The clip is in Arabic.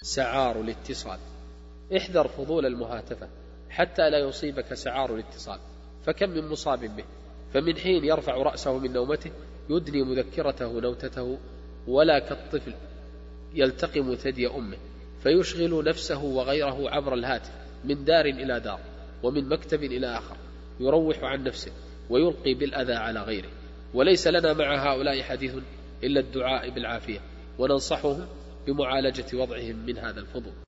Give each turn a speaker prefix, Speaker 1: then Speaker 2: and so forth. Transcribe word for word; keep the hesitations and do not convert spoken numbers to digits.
Speaker 1: سعار الاتصال. احذر فضول المهاتفة حتى لا يصيبك سعار الاتصال، فكم من مصاب به، فمن حين يرفع رأسه من نومته يدني مذكرته نوتته، ولا كالطفل يلتقم ثدي أمه فيشغل نفسه وغيره عبر الهاتف من دار إلى دار ومن مكتب إلى آخر، يروح عن نفسه ويلقي بالأذى على غيره. وليس لنا مع هؤلاء حديث إلا الدعاء بالعافية، وننصحهم بمعالجة وضعهم من هذا الفضول.